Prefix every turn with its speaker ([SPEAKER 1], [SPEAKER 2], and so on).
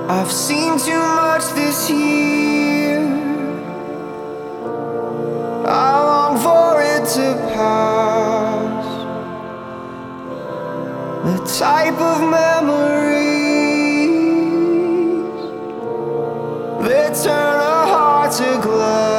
[SPEAKER 1] I've seen too much this year. I long for it to pass. The type of memories that turn a heart to glass.